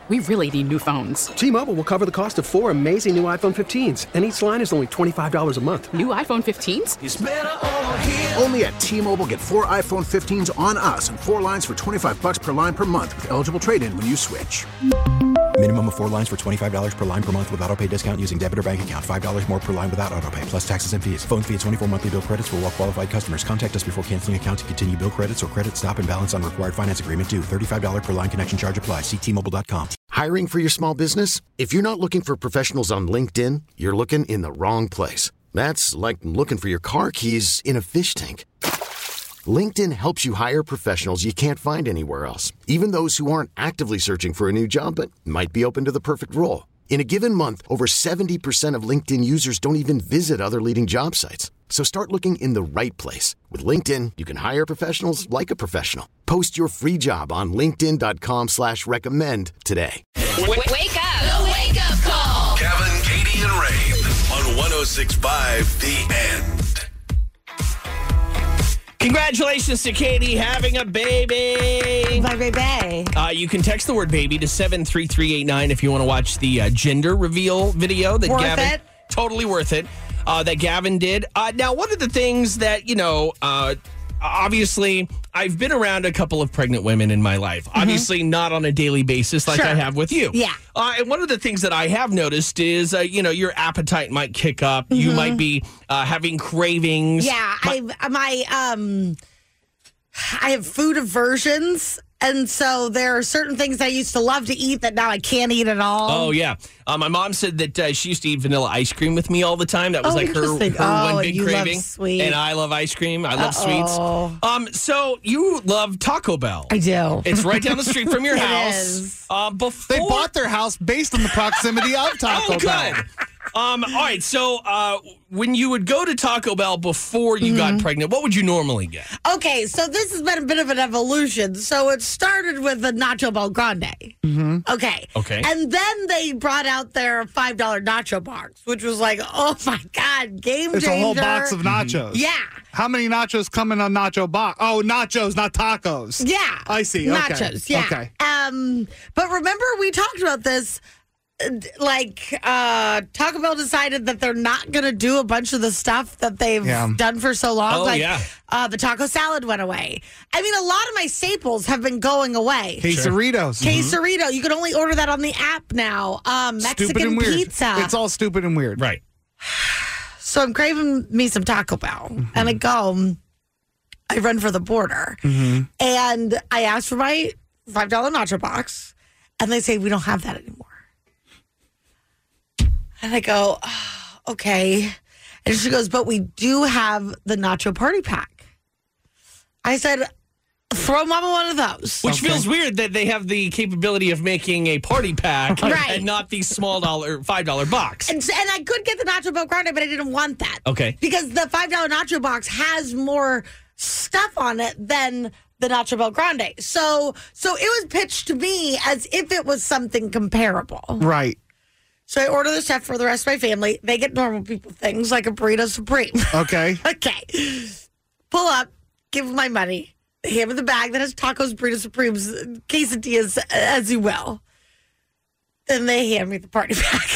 we really need new phones. T-Mobile will cover the cost of 4 amazing new iPhone 15s, and each line is only $25 a month. New iPhone 15s? It's better over here. Only at T-Mobile, get 4 iPhone 15s on us and 4 lines for $25 per line per month with eligible trade-in when you switch. Minimum of 4 lines for $25 per line per month with autopay discount using debit or bank account. $5 more per line without autopay, plus taxes and fees. Phone fee at 24 monthly bill credits for well-qualified customers. Contact us before canceling account to continue bill credits or credit stop and balance on required finance agreement due. $35 per line connection charge applies. See T-Mobile.com. Hiring for your small business? If you're not looking for professionals on LinkedIn, you're looking in the wrong place. That's like looking for your car keys in a fish tank. LinkedIn helps you hire professionals you can't find anywhere else, even those who aren't actively searching for a new job but might be open to the perfect role. In a given month, over 70% of LinkedIn users don't even visit other leading job sites. So start looking in the right place. With LinkedIn, you can hire professionals like a professional. Post your free job on linkedin.com/recommend today. Wake up! The wake up call! Kevin, Katie, and Ray on 106.5 The End. Congratulations to Katie having a baby. My baby. You can text the word baby to 73389 if you want to watch the gender reveal video that Worth Gavin. it. Totally worth it. That Gavin did. Now, one of the things that, obviously, I've been around a couple of pregnant women in my life. Mm-hmm. Obviously, not on a daily basis like I have with you. Yeah. And one of the things that I have noticed is, your appetite might kick up. Mm-hmm. You might be having cravings. Yeah. I have food aversions. And so there are certain things I used to love to eat that now I can't eat at all. Oh, yeah. My mom said that she used to eat vanilla ice cream with me all the time. That was like her one big craving. Love sweet. And I love ice cream. I love sweets. So you love Taco Bell. I do. It's right down the street from your house. Is. They bought their house based on the proximity of Taco Bell. Good. All right, so when you would go to Taco Bell before you got pregnant, what would you normally get? Okay, so this has been a bit of an evolution. So it started with the Nacho Bel Grande. Mm-hmm. Okay. And then they brought out their $5 nacho box, which was like, oh my God, game changer. It's a whole box of nachos. Yeah. How many nachos come in a nacho box? Oh, nachos, not tacos. Yeah. I see. Nachos, okay. yeah. Okay. But remember, we talked about this. Taco Bell decided that they're not going to do a bunch of the stuff that they've done for so long. The taco salad went away. I mean, a lot of my staples have been going away. Quesaritos. Quesarito. You can only order that on the app now. Mexican pizza. It's all stupid and weird. Right. So I'm craving me some Taco Bell. And I go, I run for the border. And I ask for my $5 nacho box. And they say, we don't have that anymore. And I go, oh, okay. And she goes, but we do have the nacho party pack. I said, throw Mama one of those. Which feels weird that they have the capability of making a party pack and not the small $5 box. And I could get the Nacho Bel Grande, but I didn't want that. Okay. Because the $5 nacho box has more stuff on it than the Nacho Bel Grande. So it was pitched to me as if it was something comparable. Right. So I order the stuff for the rest of my family. They get normal people things like a burrito supreme. Okay. Okay. Pull up, give them my money. They hand me the bag that has tacos, burrito supremes, quesadillas, as you will. Then they hand me the party pack.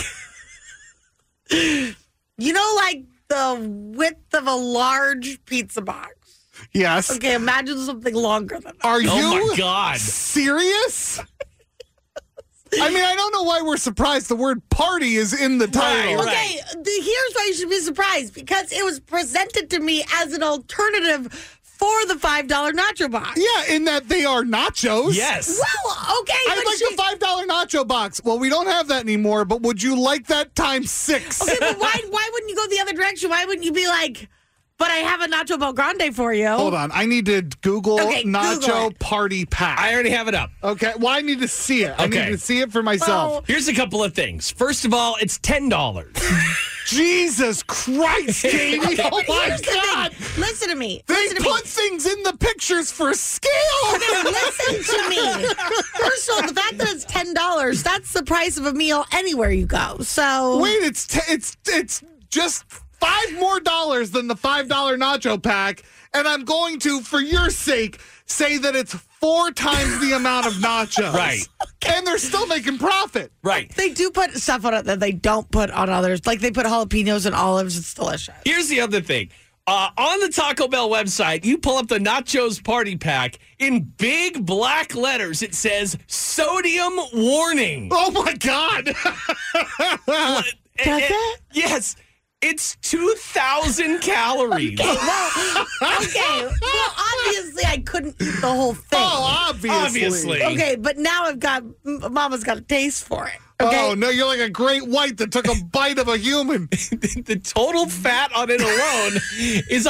Like the width of a large pizza box. Yes. Okay, imagine something longer than that. Are you oh my God. serious? I mean, I don't know why we're surprised the word party is in the title. Right. Okay, here's why you should be surprised. Because it was presented to me as an alternative for the $5 nacho box. Yeah, in that they are nachos. Yes. Well, okay. I'd like the $5 nacho box. Well, we don't have that anymore, but would you like that times 6? Okay, but why wouldn't you go the other direction? Why wouldn't you be like, but I have a Nacho Bel Grande for you? Hold on. I need to Google nacho Google party pack. I already have it up. Okay. Well, I need to see it. I need to see it for myself. Well, here's a couple of things. First of all, it's $10. Jesus Christ, Katie. Oh, my God. Listen to me. They put things in the pictures for scale. Okay, listen to me. First of all, the fact that it's $10, that's the price of a meal anywhere you go. So wait, it's just $5 more than the $5 nacho pack, and I'm going to, for your sake, say that it's 4 times the amount of nachos. Right. And they're still making profit. Right. They do put stuff on it that they don't put on others. Like they put jalapenos and olives. It's delicious. Here's the other thing. On the Taco Bell website, you pull up the Nachos Party Pack. In big black letters, it says, sodium warning. Oh, my God. Does it? Yes. It's 2,000 calories. Okay, well, obviously I couldn't eat the whole thing. Oh, obviously. Okay, but now Mama's got a taste for it. Okay? Oh, no, you're like a great white that took a bite of a human. The total fat on it alone is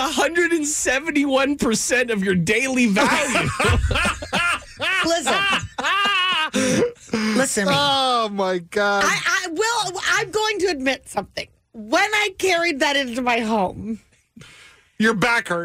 171% of your daily value. Listen to me. Oh, my God. I'm going to admit something. When I carried that into my home, your back hurt.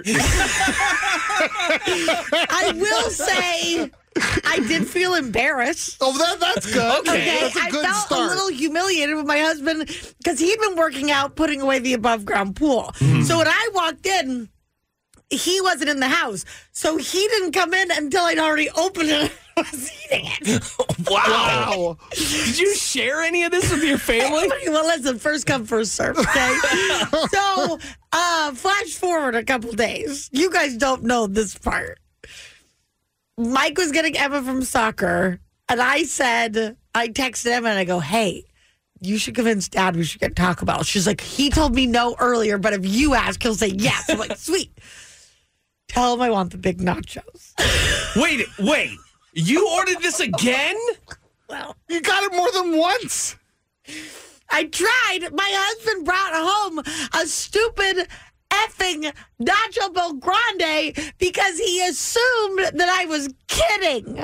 I will say I did feel embarrassed. Oh, that's good. Okay. That's a good I felt start. a little humiliated with my husband because he'd been working out, putting away the above ground pool. So when I walked in, he wasn't in the house. So he didn't come in until I'd already opened it and was eating it. Wow. Did you share any of this with your family? Well, listen, first come, first serve, okay? So, flash forward a couple days. You guys don't know this part. Mike was getting Emma from soccer, and I texted Emma, and I go, hey, you should convince Dad we should get Taco Bell. She's like, he told me no earlier, but if you ask, he'll say yes. I'm like, sweet. Tell him I want the big nachos. Wait. You ordered this again? Well, you got it more than once. I tried. My husband brought home a stupid effing Nacho Bel Grande because he assumed that I was kidding.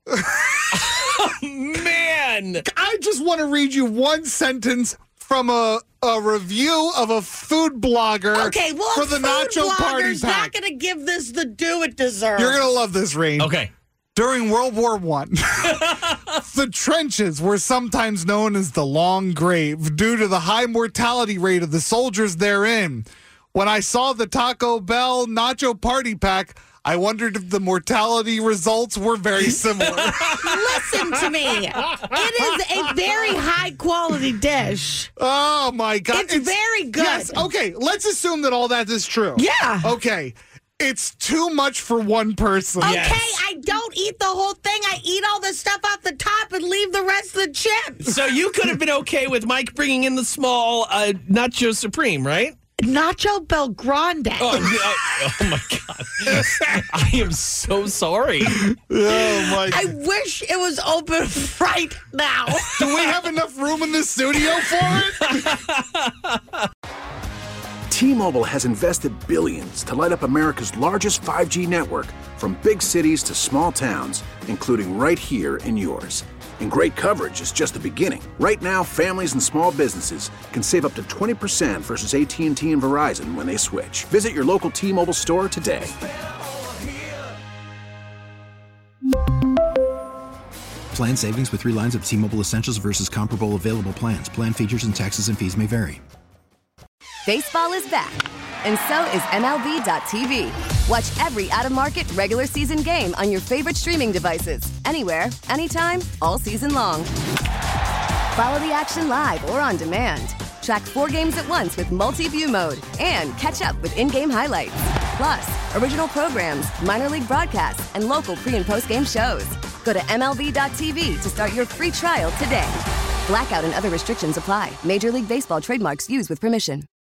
Man. I just want to read you one sentence from a review of a food blogger for the Nacho Party Pack. Not going to give this the due it deserves. You're going to love this, Rain. Okay. During World War I, the trenches were sometimes known as the Long Grave due to the high mortality rate of the soldiers therein. When I saw the Taco Bell Nacho Party Pack, I wondered if the mortality results were very similar. Listen to me. It is a very high-quality dish. Oh, my God. It's very good. Yes, okay. Let's assume that all that is true. Yeah. Okay. It's too much for one person. Okay, I don't eat the whole thing. I eat all the stuff off the top and leave the rest of the chips. So you could have been okay with Mike bringing in the small Nacho Supreme, right? Nacho Bel Grande. Oh my God. I am so sorry. Oh, my God. I wish it was open right now. Do we have enough room in the studio for it? T-Mobile has invested billions to light up America's largest 5G network, from big cities to small towns, including right here in yours. And great coverage is just the beginning. Right now, families and small businesses can save up to 20% versus AT&T and Verizon when they switch. Visit your local T-Mobile store today. Plan savings with 3 lines of T-Mobile Essentials versus comparable available plans. Plan features and taxes and fees may vary. Baseball is back, and so is MLB.tv. Watch every out-of-market regular season game on your favorite streaming devices, anywhere, anytime, all season long. Follow the action live or on demand. Track 4 games at once with multi-view mode and catch up with in-game highlights. Plus, original programs, minor league broadcasts, and local pre- and post-game shows. Go to MLB.tv to start your free trial today. Blackout and other restrictions apply. Major League Baseball trademarks used with permission.